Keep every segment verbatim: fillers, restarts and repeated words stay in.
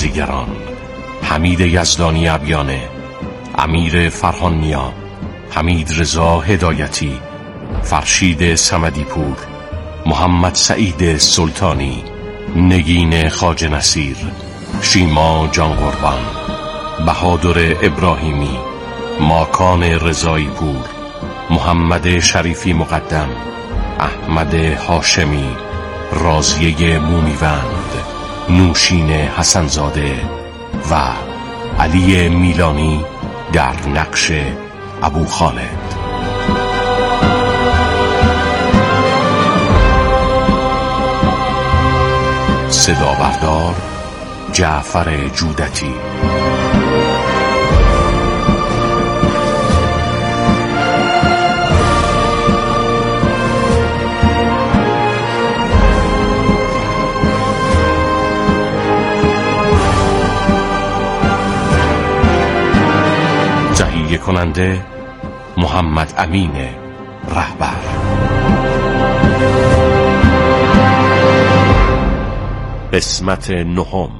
بازیگران: حمید یزدانی ابیانه، امیر فرهانیا، حمید رضا هدایتی، فرشید صمدی پور، محمد سعید سلطانی، نگین خواجه نصیر، شیما جان قربان، بهادر ابراهیمی، ماکان رضایی پور، محمد شریفی مقدم، احمد هاشمی، راضیه مومیوند، نوشین حسنزاده و علی میلانی در نقش ابو خالد. صدا بردار جعفر جودتی. تهیه کننده محمد امین رهبر. قسمت نهم.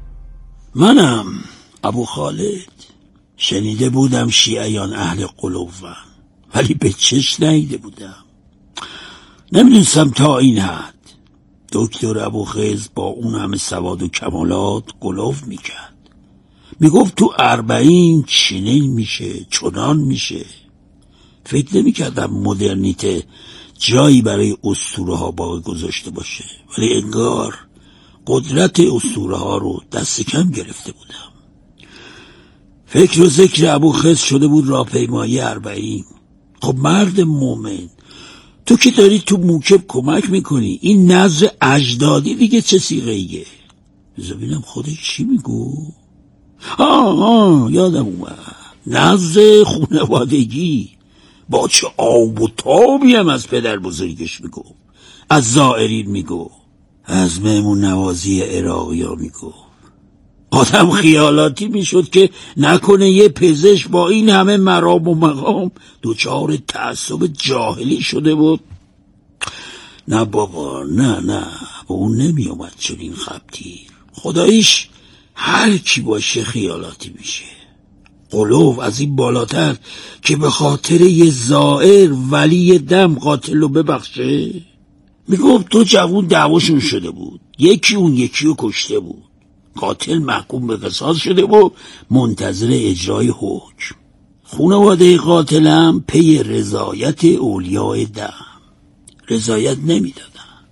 منم ابو خالد. شنیده بودم شیعیان اهل قلوبن، ولی به چش ندیده بودم. نمیدونستم تا این حد. دکتر ابو خضر با اون همه سواد و کمالات قلوب میکرد، میگفت تو اربعین چنین میشه چنان میشه. فکر نمیکردم مدرنیته جایی برای اسطوره ها باقی گذاشته باشه، ولی انگار قدرت اسطوره ها رو دست کم گرفته بودم. فکر و ذکر ابو خضر شده بود راهپیمایی اربعین. خب مرد مومن، تو که داری تو موکب کمک میکنی، این نذر اجدادی دیگه چه سیغه ایه؟ بذار ببینم خودش چی میگو. آه آه یادم اومد، نذر خونوادگی. با چه آب و تابی هم از پدر بزرگش میگو، از زائرین میگو، از مهمون نوازی عراقی ها میگو. آدم خیالاتی میشد که نکنه یه پزشک با این همه مرام و مقام دوچار تعصب جاهلی شده بود. نه بابا، نه نه، با اون نمی اومد چنین خبتیر. خداییش هر کی باشه خیالاتی میشه. قلوب از این بالاتر که به خاطر یه زائر ولی دم قاتل رو ببخشه. میگفت تو جوون دعواشون شده بود، یکی اون یکی رو کشته بود، قاتل محکوم به قصاص شده بود، منتظر اجرای حکم. خانواده قاتلم پی رضایت اولیاء دم رضایت نمیدادن.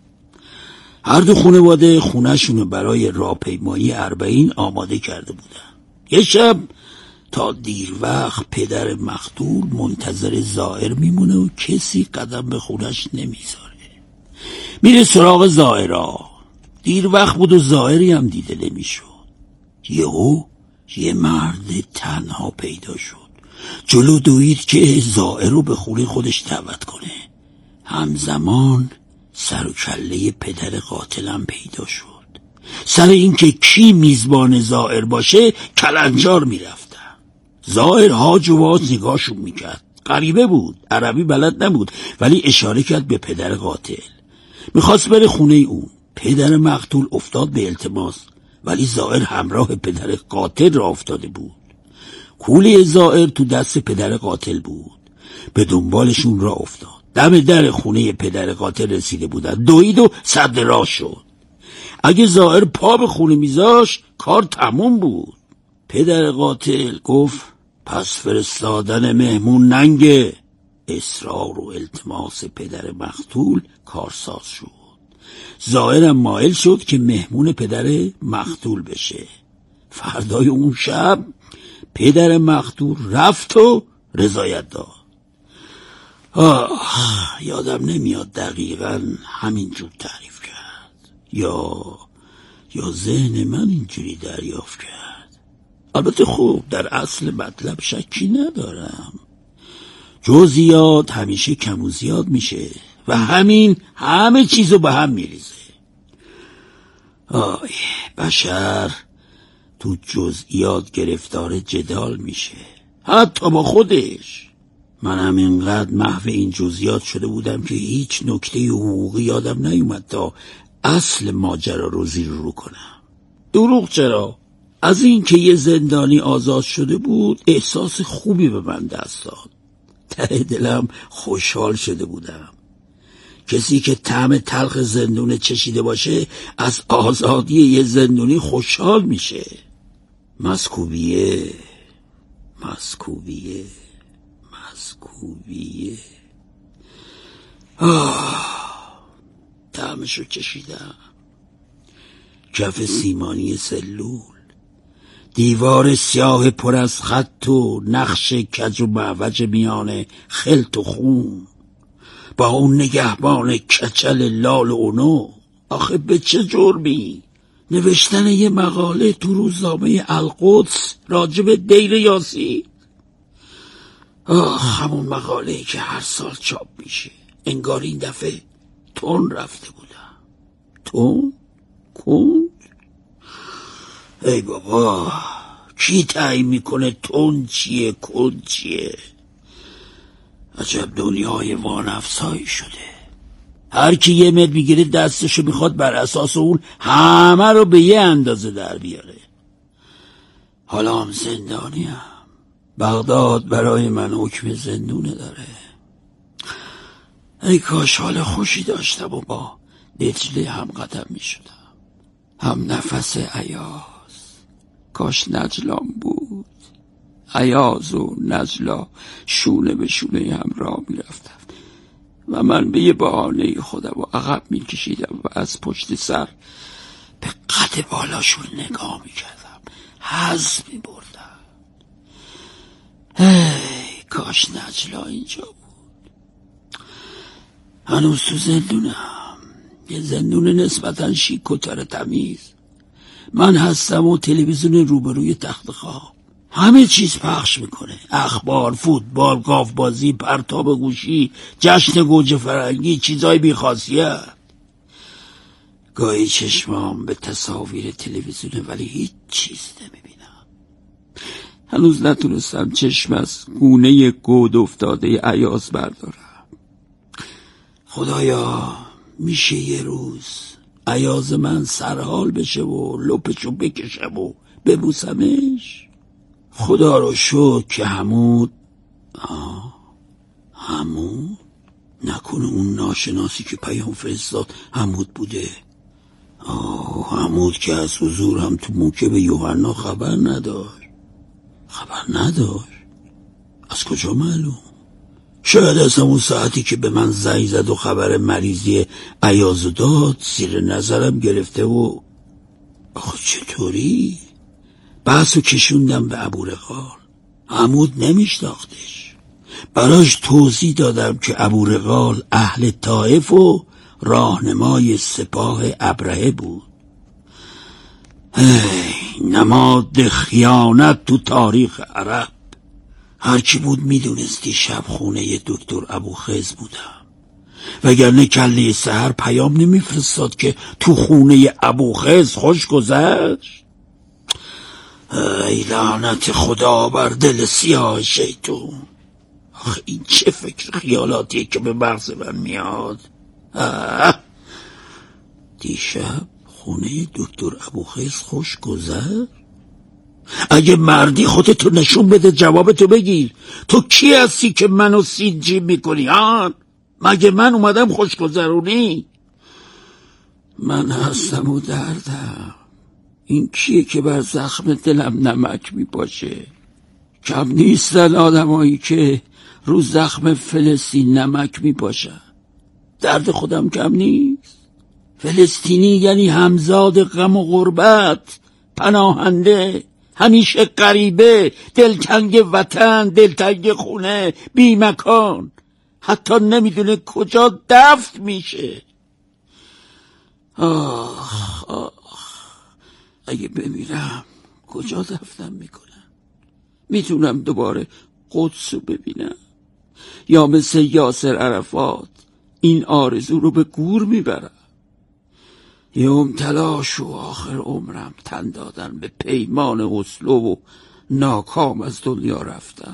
هر دو خانواده خونه‌شون برای راهپیمایی اربعین آماده کرده بودن. یه شب تا دیر وقت پدر مقتول منتظر زائر میمونه و کسی قدم به خونش نمیذاره. میره سراغ زائرها. دیر وقت بود و زائری هم دیده نمیشد. یهو یه مرد تنها پیدا شد. جلو دوید که زائر رو به خونه خودش دعوت کنه. همزمان سر و کله پدر قاتلم پیدا شد. سر این که کی میزبان زائر باشه کلنجار میرفتن. زائر هاج و واج نگاهشون میکرد. غریبه بود، عربی بلد نبود، ولی اشاره کرد به پدر قاتل. میخواست بره خونه اون. پدر مقتول افتاد به التماس، ولی زائر همراه پدر قاتل را افتاده بود. کوله زائر تو دست پدر قاتل بود. به دنبالشون را افتاد. دم در خونه پدر قاتل رسیده بودن. دوید و صد راه شد. اگه زائر پا به خونه میذاشت کار تموم بود. پدر قاتل گفت پس فرستادن مهمون ننگه. اصرار و التماس پدر مقتول کارساز شد. زائرم مایل شد که مهمون پدر مقتول بشه. فردای اون شب پدر مقتول رفت و رضایت داد. آه یادم نمیاد دقیقاً همینجور تعریف کرد یا یا ذهن من اینجوری دریافت کرد. البته خوب در اصل مطلب شکی ندارم. جزئیات همیشه کم و زیاد میشه و همین همه چیزو به هم میریزه. آی بشر تو جزئیات گرفتار جدال میشه، حتی با خودش. منم اینقدر محو این جزئیات شده بودم که هیچ نکته حقوقی یادم نیومد تا اصل ماجرا رو زیر رو کنم. دروغ چرا؟ از این که یه زندانی آزاد شده بود احساس خوبی به من دست داد. ته دلم خوشحال شده بودم. کسی که طعم تلخ زندون چشیده باشه از آزادی یه زندونی خوشحال میشه. مسکوبیه مسکوبیه مسکوبیه آه طعمشو چشیدم. کف سیمانی سلول، دیوار سیاه پر از خط و نقش کج و معوج میان خلط و خون، با اون نگهبان کچل لال و نو. آخه به چه جرمی نوشتن یه مقاله تو روزنامه القدس راجب دیر یاسی؟ آه همون مقاله که هر سال چاپ میشه. انگار این دفعه تون رفته بودم. تون؟ کن؟ ای بابا، کی تعیین میکنه تون چیه کن چیه؟ عجب دنیای وانفسایی شده. هر کی یه متر میگیره دستشو میخواد بر اساس اون همه رو به یه اندازه در بیاره. حالا هم زندانیم. بغداد برای من حکم زندونه داره. ای کاش حال خوشی داشتم و با دجله هم قدم میشدم، هم نفس عیاز. کاش نجلام بود. عیاز و نجلا شونه به شونه هم راه میرفتم و من به یه بهانه خودم و عقب میکشیدم و از پشت سر به قد بالاشون نگاه میکردم، حظ میبردم. ای کاش نجلا اینجا بود. هنوز تو زندونم، یه زندون نسبتا شیک و تر تمیز. من هستم و تلویزیون روبروی تخت خواب همه چیز پخش میکنه. اخبار، فوتبال، گاوبازی، پرتاب گوشی، جشن گوجه فرنگی، چیزای بیخاصیت. گاهی چشمام به تصاویر تلویزیونه ولی هیچ چیز نمیبینم. هنوز نتونستم چشم از گونه گود افتاده عیاز بردارم. خدایا میشه یه روز عیاز من سرحال بشه و لپشو بکشم و ببوسمش؟ خدا رو شکر که حمود آه حمود نکنه اون ناشناسی که پیام فرستاد حمود بوده. آه حمود که از حضور هم تو موکب یوحنا خبر نداشت. خبر نداشت؟ از کجا معلوم؟ شاید از همون ساعتی که به من زنگ زد و خبر مریضی عیاضو داد زیر نظرم گرفته و آخه چطوری؟ بحثو کشوندم به ابورقال. حمود نمیشناختش. براش توضیح دادم که ابورقال اهل طائف و راهنمای سپاه ابرهه بود. ای نماد خیانت تو تاریخ عرب. هرچی بود میدونستی شب خونه دکتر ابوخز بودم، وگرنه کله سحر پیام نمیفرستاد که تو خونه ابوخز خوش گذشت. ای لعنت خدا بر دل سیاه شیطون. آخه این چه فکر خیالاتیه که به مغز من میاد؟ دیشب خونه دکتر ابوخز خوش گذشت؟ اگه مردی خودتو نشون بده جوابتو بگیر. تو کی هستی که منو سینجی میکنی؟ آن مگه من اومدم خوشگذرونی؟ من هستم و دردم. این کیه که بر زخم دلم نمک میپاشه؟ کم نیستن آدمایی که رو زخم فلسطین نمک میپاشن. درد خودم کم نیست. فلسطینی یعنی همزاد غم و غربت، پناهنده، همیشه غریبه، دلتنگ وطن، دلتنگ خونه، بی مکان، حتی نمیدونه کجا دفن میشه. آخ آخ اگه بمیرم کجا دفنم میکنم؟ میتونم دوباره قدس رو ببینم یا مثل یاسر عرفات این آرزو رو به گور میبرم؟ یوم تلاش و آخر عمرم تن دادن به پیمان اسلو و ناکام از دنیا رفتن.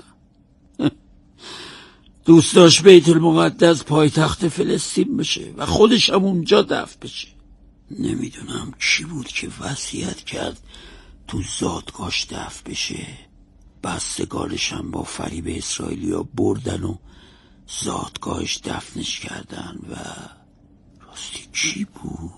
دوست داشت بیت المقدس پایتخت فلسطین بشه و خودش هم اونجا دفن بشه. نمیدونم کی بود که وصیت کرد تو زادگاهش دفن بشه. بستگانش هم با فریب اسرائیلیا بردن و زادگاهش دفنش کردن. و راستی کی بود؟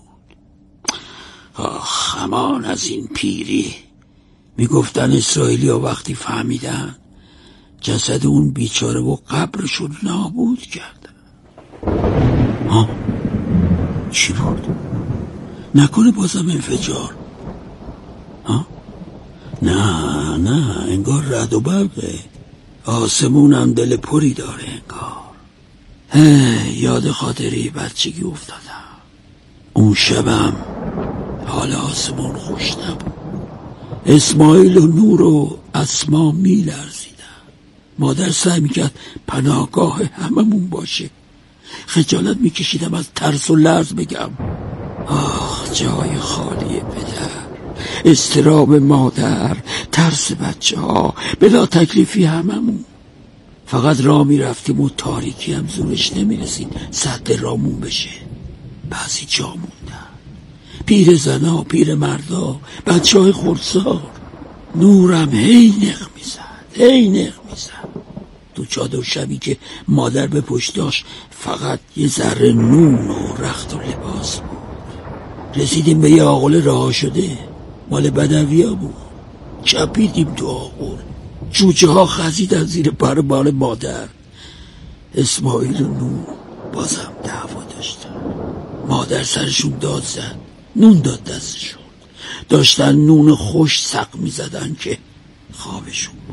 آخ همان از این پیری. میگفتن اسرائیلیا وقتی فهمیدن جسد اون بیچاره و قبرشو نابود کردن. ها چی بود؟ نکنه بازم انفجار؟ ها نه نه انگار رعد و برقه. آسمونم دل پری داره انگار. یاد خاطری بچگی افتادم. اون شبم حال آسمون خوش نبود. اسماعیل و نور و اسما می لرزیدن. مادر سعی میکرد پناهگاه هممون باشه. خجالت میکشیدم از ترس و لرز بگم. آخ جای خالی پدر، اضطراب مادر، ترس بچه ها، بلا تکلیفی هممون. فقط راه میرفتیم و تاریکی هم زورش نمیرسید سد رامون بشه. بعضی جا موندن، پیر زنا، پیر مردا، بچه های خردسال. نورم هی نق میزد هی نق میزد. تو چادر شبی که مادر به پشت داشت فقط یه ذره نون و رخت و لباس بود. رسیدیم به یه آغل رها شده، مال بدویا بود. چپیدیم تو آغل، جوجه ها خزیدن زیر پر بال مادر. اسماعیل و نور بازم دعوا داشتن. مادر سرشون داد زد، نون داد دستشون. داشتن نون خوش سق می زدن که خوابشون بود.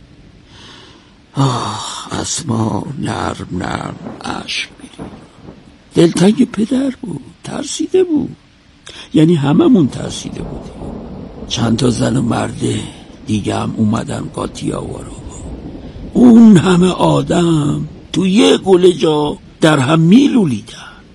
آه اسما نرم نرم اشک می‌ریخت. دلتنگ پدر بود، ترسیده بود. یعنی هممون ترسیده بودیم. چند تا زن و مرده دیگه هم اومدن قاطی آوارو. اون همه آدم تو یه گل جا در هم میلولیدن.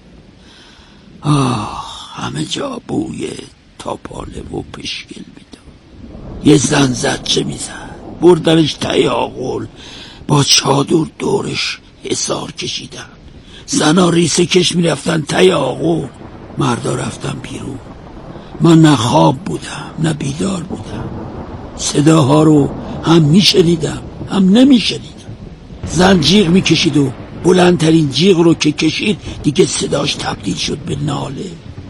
آه همه جا بوی تاپاله و پشکل میداد. یه زن زد چه میزد، بردنش ته آغل، با چادر دورش حصار کشیدن. زنا ریسه کش میرفتن ته آغل، مردا رفتن بیرون. من نه خواب بودم نه بیدار بودم. صداها رو هم میشنیدم هم نمیشنیدم. زن جیغ میکشید و بلندترین جیغ رو که کشید دیگه صداش تبدیل شد به ناله.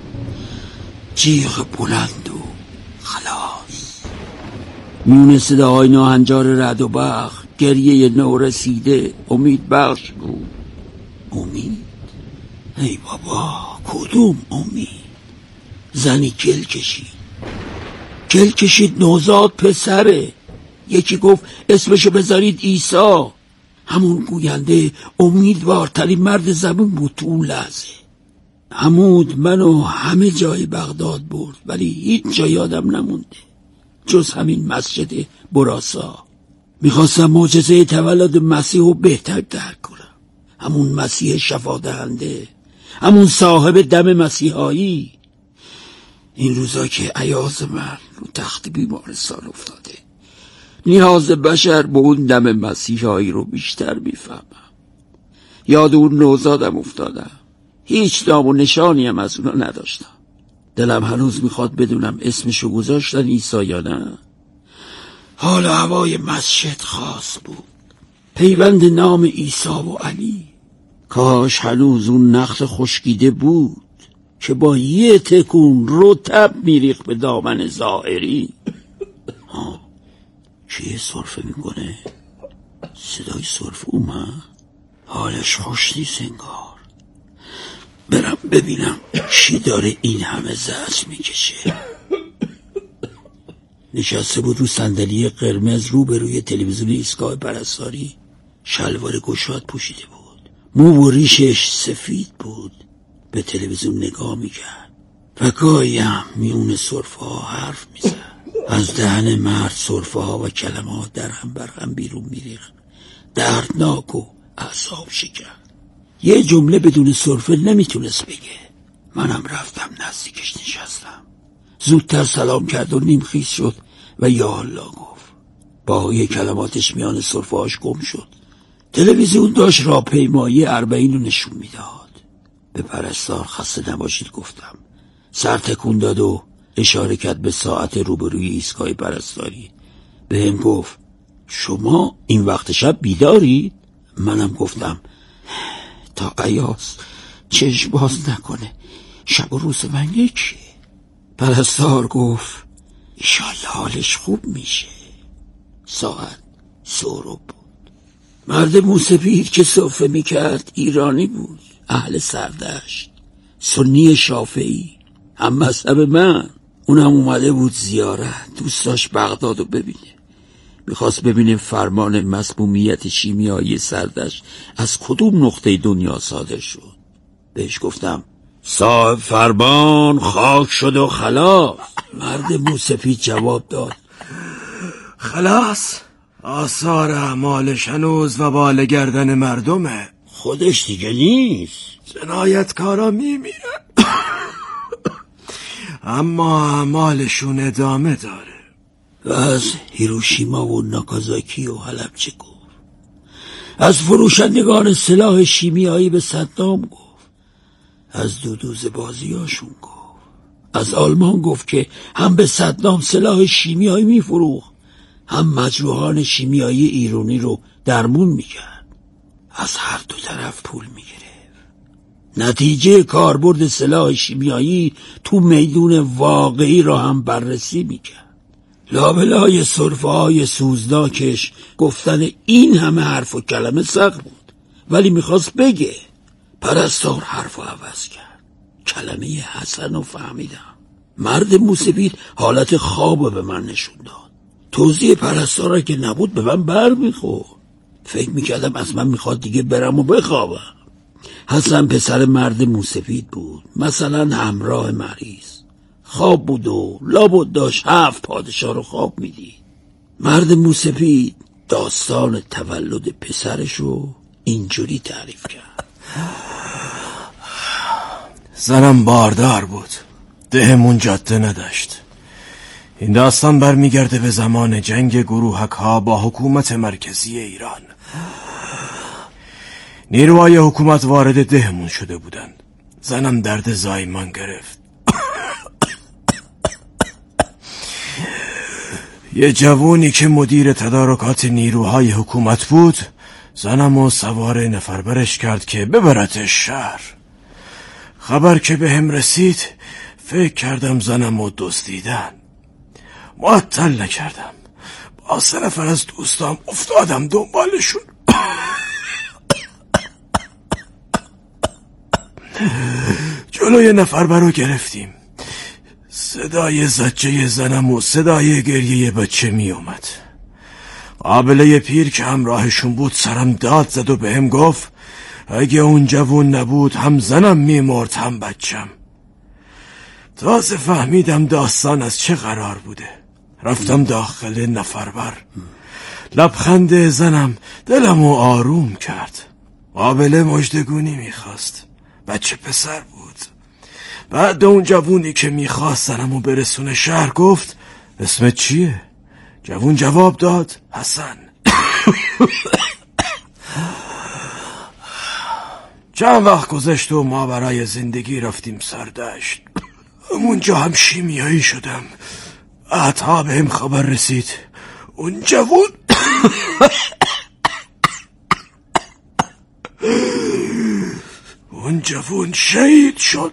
جیغ بلند و خلاص. میون صداهای ناهنجار رعد و برق گریه نو رسیده امید بخش بود. امید؟ ای بابا کدوم امید؟ زنی گل کشید گل کشید نوزاد پسره. یکی گفت اسمشو بذارید عیسی. همون گوینده امیدوارترین مرد زمین بود تو اون لحظه. حمود منو همه جای بغداد برد ولی هیچ جا یادم نمونده جز همین مسجد براسا. میخواستم معجزه تولد مسیح رو بهتر درک کنم. همون مسیح شفا دهنده، همون صاحب دم مسیحایی. این روزا که عیاذ من رو تخت بیمارستان افتاده، نیاز بشر به اون دم مسیحایی رو بیشتر میفهمم. یاد اون نوزادم افتادم. هیچ نام و نشانی هم از اونا نداشتم. دلم هنوز میخواد بدونم اسمشو گذاشتن عیسی یا نه. حال هوای مسجد خاص بود، پیوند نام عیسی و علی. کاش هنوز اون نخل خشکیده بود که با یه تکون رطب میریخت به دامن ظاهری. ها کیه سرفه میکنه؟ صدای سرفه اومد. حالش خوش نیست انگار. برم ببینم کی داره این همه زجر میکشه. نشسته بود رو صندلی قرمز روبروی تلویزیون ایستگاه پرستاری. شلوار گشاد پوشیده بود، مو و ریشش سفید بود. به تلویزیون نگاه میکرد و گاهی هم میون سرفه ها حرف میزد. از دهن مرد سرفه ها و کلمات در هم بر هم بیرون میریخت، دردناک و اعصاب شکن. یه جمله بدون سرفه نمیتونست بگه. منم رفتم نزدیکش نشستم. زودتر سلام کرد و نیم خیس شد و یا الله گفت. باقی کلماتش میان سرفه هاش گم شد. تلویزیون داشت راهپیمایی اربعین رو نشون میداد. به پرستار خسته نباشید گفتم. سر تکون داد و اشاره کرد به ساعت روبروی ایستگاه پرستاری. به هم گفت شما این وقت شب بیدارید؟ منم گفتم تا ایاس چشم باز نکنه شب و روز من یکیه. پرستار گفت ایشالله حالش خوب میشه. ساعت سورب بود. مرد موسفید که صفه میکرد ایرانی بود، اهل سردشت، سنی شافعی، هم مذهب من. اونم اومده بود زیارت، دوست داشت بغدادو ببینه. میخواست ببینه فرمان مسمومیت شیمیایی سردشت از کدوم نقطه دنیا صادر شد. بهش گفتم صاحب فرمان خاک شد و خلاص. مرد موسفید جواب داد خلاص؟ آثار اعمالش هنوز و بال گردن مردمه. خودش دیگه نیست. جنایتکارا میمیرن اما اعمالشون ادامه داره. و از هیروشیما و ناکازاکی و حلبچه گفت. از فروشندگان سلاح شیمیایی به صدام گفت. از دودوز بازیاشون گفت. از آلمان گفت که هم به صدام سلاح شیمیایی میفروخت، هم مجروحان شیمیایی ایرانی رو درمون میکرد. از هر دو طرف پول میگرفت. نتیجه کاربرد سلاح شیمیایی تو میدون واقعی را هم بررسی میکرد. لابلای صرفه های سوزناکش گفتن این همه حرف و کلمه سخت بود، ولی میخواست بگه. پرستار حرف و عوض کرد. کلمه حسن رو فهمیدم. مرد موسفید حالت خواب به من نشون داد. توضیح پرستار که نبود به من بر میخورد. فکر میکردم از من میخواد دیگه برم و بخوابم. حسن پسر مرد موسفید بود، مثلا همراه مریض. خواب بود و لابد داشت هفت پادشاه رو خواب میدید. مرد موسفید داستان تولد پسرش رو اینجوری تعریف کرد. زنم باردار بود، دهمون جاده نداشت. این داستان برمیگرده به زمان جنگ گروهک ها با حکومت مرکزی ایران. نیروهای حکومت وارد دهمون شده بودن. زنم درد زایمان گرفت. یه جوونی که مدیر تدارکات نیروهای حکومت بود زنمو سوار نفربرش کرد که ببرتش شهر. خبر که به هم رسید فکر کردم زنمو دزدیدن. معطل نکردم، با سه نفر از دوستام افتادم دنبالشون. جلوی نفربر رو گرفتیم. صدای زجه زنم و صدای گریه بچه می اومد. قابله پیر که همراهشون بود سرم داد زد و بهم گفت اگه اون جوون نبود هم زنم می مرد هم بچم. تازه فهمیدم داستان از چه قرار بوده. رفتم داخل نفربر. لبخند زنم دلمو آروم کرد. قابله مژدگونی میخواست. بچه پسر بود. بعد اون جوونی که میخواست زنمو برسونه شهر گفت اسمت چیه؟ جوون جواب داد حسن. چند وقت گذشت و ما برای زندگی رفتیم سردشت. اونجا هم شیمیایی شدم. بعدها به هم خبر رسید اون جوون اون جوون شهید شد.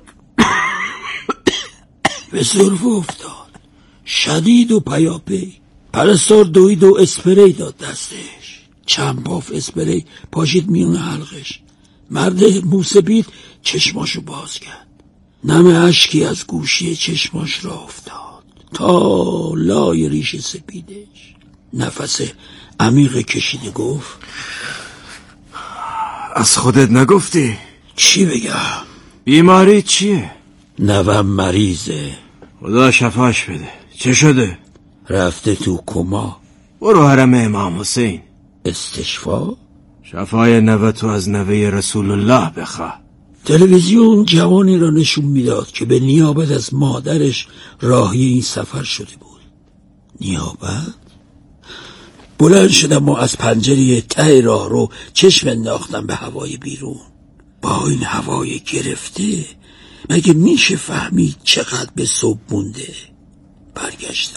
به صرف افتاد شدید و پیاپی. پرستار دوید و اسپری داد دستش. چند باف اسپری پاشید میون حلقش. مرد موسفید چشماشو باز کرد. نم اشکی از گوشی چشماش را افتاد تا لای ریش سپیدش. نفس عمیق کشیده گفت از خودت نگفتی؟ چی بگم؟ بیماری چیه؟ نوام مریضه. خدا شفاش بده. چه شده؟ رفته تو کما. برو حرم امام حسین. استشفا؟ شفای نوه تو از نوه رسول الله بخواه. تلویزیون جوانی را نشون میداد که به نیابت از مادرش راهی این سفر شده بود. نیابت؟ بلند شدم و از پنجره ته راه رو چشم انداختم به هوای بیرون. با این هوای گرفته مگه میشه فهمید چقدر به صبح مونده؟ برگشتم.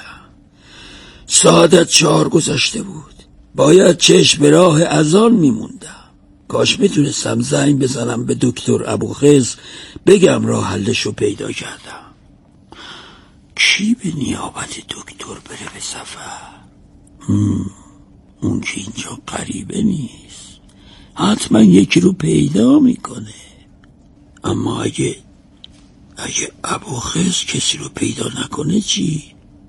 ساعت چهار گذشته بود. باید چشم به راه اذان میموندم. کاش میتونستم زنگ بزنم به دکتر ابوخضر بگم راه حلشو پیدا کردم. کی به نیابت دکتر بره به سفر؟ هم. اون که اینجا غریبه نیست، حتما یکی رو پیدا میکنه. اما اگه اگه ابوخضر کسی رو پیدا نکنه چی؟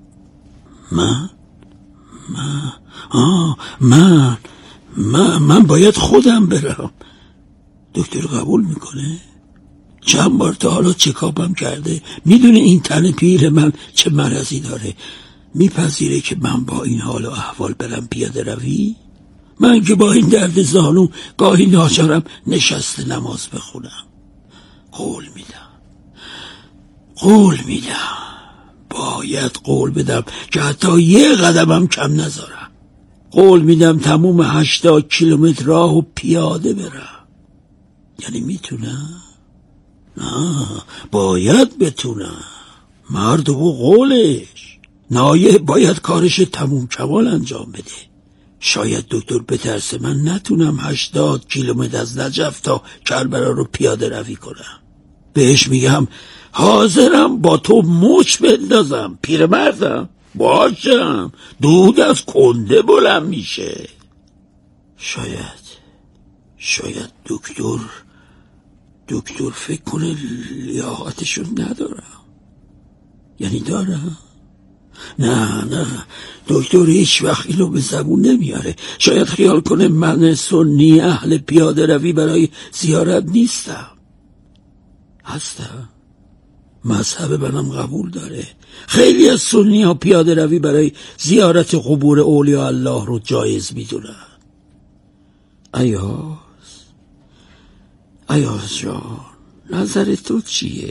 من من آه من من من باید خودم برم. دکتر قبول میکنه؟ چند بار تا حالا چکاپم کرده، میدونه این تن پیر من چه مرضی داره. میپذیره که من با این حال و احوال برم پیاده روی؟ من که با این درد زانو گاهی ناچارم نشسته نماز بخونم. قول میدم قول میدم باید قول بدم که حتی یه قدمم کم نذارم. قول میدم تموم هشتاد کیلومتر راه و پیاده برم. یعنی میتونم؟ نه، باید بتونم. مرد و قولش. نایب باید کارش تموم کمال انجام بده. شاید دکتر بترسه من نتونم هشتاد کیلومتر از نجف تا کربلا رو پیاده روی کنم. بهش میگم حاضرم با تو مچ بندازم، پیرمردم، باشم، دود از کنده بلند میشه. شاید شاید دکتر دکتر فکر کنه لیاقتشو ندارم. یعنی دارم؟ نه نه، دکتر هیچ وقت اینو به زبون نمیاره. شاید خیال کنه من سنی اهل پیاده روی برای زیارت نیستم. هستم. مذهب منم قبول داره. خیلی از سنی ها پیاده روی برای زیارت قبور اولیاء الله رو جایز میدونن. ایاز ایاز جان، نظر تو چیه؟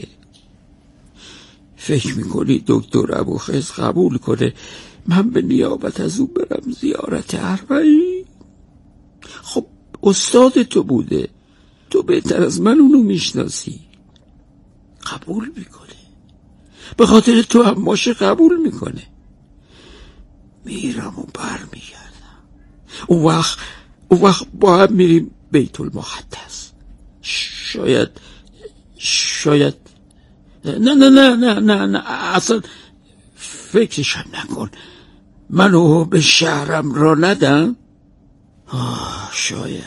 فکر میکنی دکتر ابوخضر قبول کنه من به نیابت از او برم زیارت اربعین؟ خب استاد تو بوده، تو بهتر از من اونو میشناسی. قبول میکنه، به خاطر تو هم باشه قبول میکنه. میرم و بر میگردم. اون وقت اون وقت با هم میریم بیت المقدس. شاید شاید نه نه نه نه نه نه اصلا فکرشم نکن. منو به شهرم را ندم. آه شاید.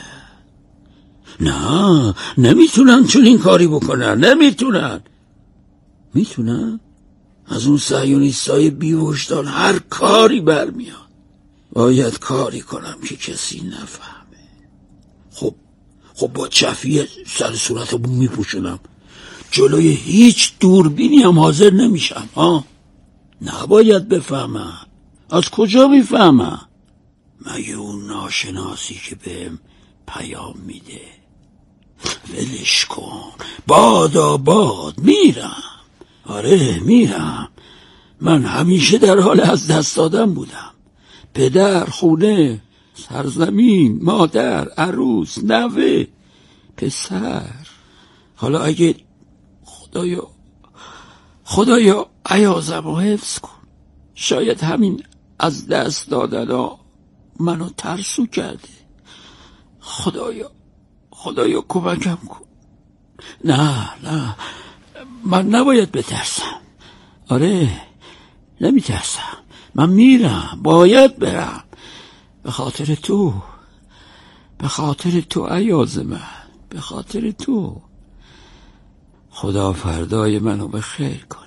نه نمیتونن چون این کاری بکنن. نمیتونن. میتونن؟ از اون صهیونیستای بیوجدان هر کاری برمیاد. باید کاری کنم که کسی نفهمه. خب خب با چفیه سر صورتمو میپوشنم، جلوی هیچ دوربینی هم حاضر نمیشم. ها نباید بفهمم. از کجا میفهمم؟ مگه اون ناشناسی که بهم پیام میده؟ ولش کن، بادا باد. میرم. آره میرم. من همیشه در حال از دست دادن بودم. پدر، خونه، سرزمین، مادر، عروس، نوه، پسر. حالا اگه خدایا خدایا ایازم رو حفظ کن. شاید همین از دست دادن ها منو ترسو کرده. خدایا خدایا کمکم کن. نه نه، من نباید بترسم. آره نمی ترسم. من میرم. باید برم. به خاطر تو، به خاطر تو ایاز من، به خاطر تو. خدا فردای منو به خیر کنه.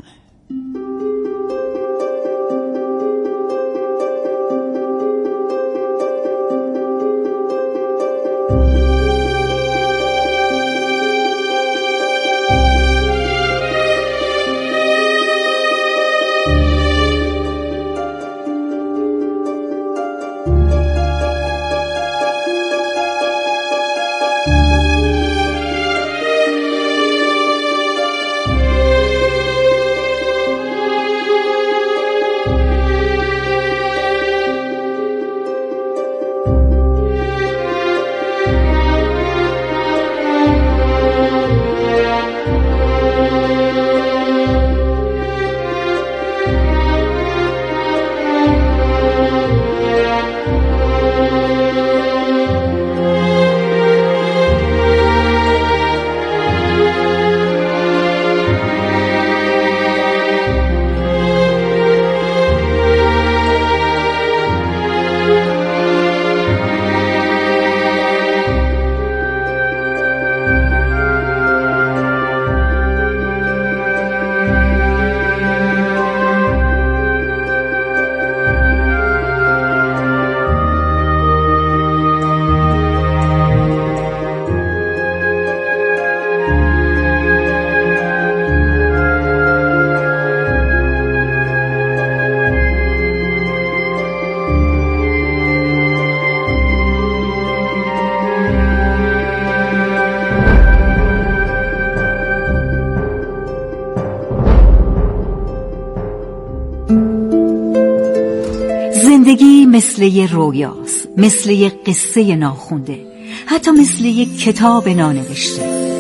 زندگی مثل یه رویاست، مثل یه قصه ناخونده، حتی مثل یه کتاب نانوشته.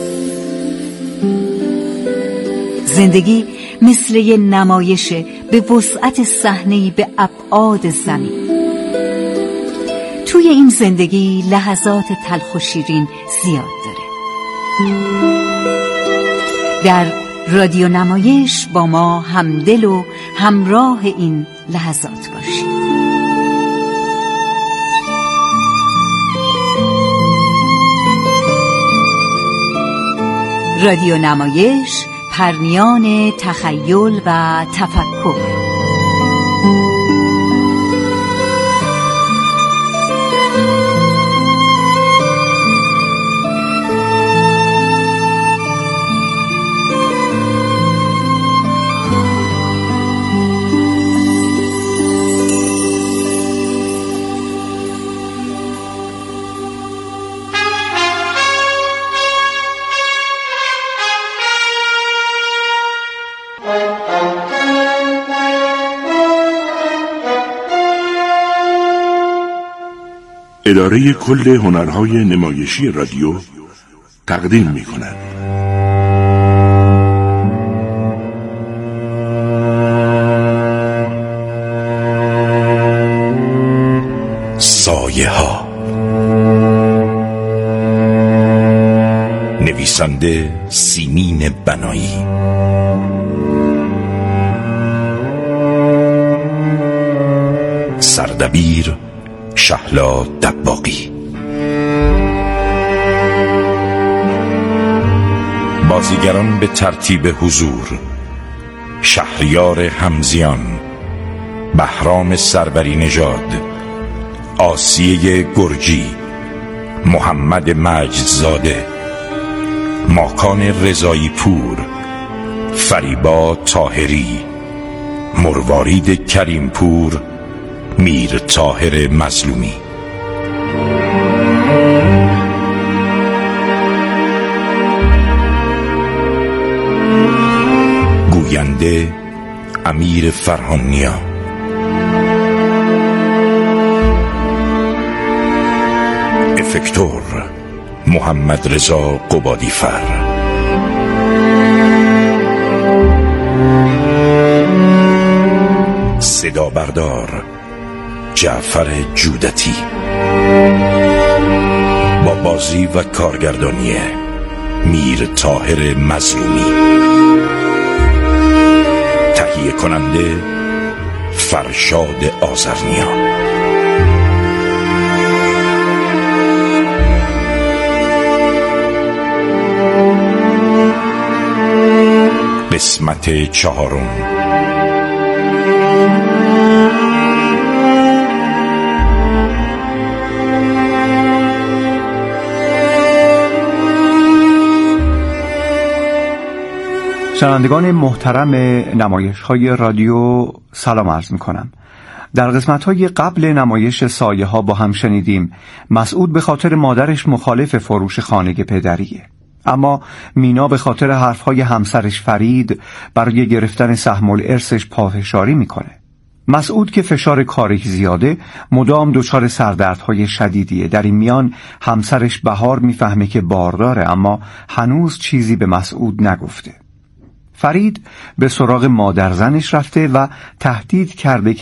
زندگی مثل یه نمایشه به وسعت صحنه‌ای به ابعاد زمین. توی این زندگی لحظات تلخ و شیرین زیاد داره. در رادیو نمایش با ما همدل و همراه این لحظات باشید. رادیو نمایش، پرنیان تخیل و تفکر. اداره کل هنرهای نمایشی رادیو تقدیم می کند. سایه ها. نویسنده سیمین بنایی. سردبیر شهلا دباغی. بازیگران به ترتیب حضور: شهریار همزیان، بهرام سروری نژاد، آسیه گرجی، محمد مجدزاده، ماکان رضایی پور، فریبا طاهری، مروارید کریم پور، میر طاهر مظلومی. گوینده امیر فرهانیا. افکتور محمد رضا قبادیفر. صدا بردار جعفر جودتی. با بازی و کارگردانی میر طاهر مظلومی. تهیه کننده فرشاد آذرنیا. قسمت چهارم. شنوندگان محترم نمایش‌های رادیو سلام عرض می‌کنم. در قسمت‌های قبل نمایش سایه ها با هم شنیدیم مسعود به خاطر مادرش مخالف فروش خانه پدریه، اما مینا به خاطر حرف‌های همسرش فرید برای گرفتن سهم الارثش پافشاری می‌کنه. مسعود که فشار کاری زیاده مدام دچار سردردهای شدیدیه. در این میان همسرش بهار میفهمه که بارداره، اما هنوز چیزی به مسعود نگفته. فرید به سراغ مادر زنش رفته و تهدید کرده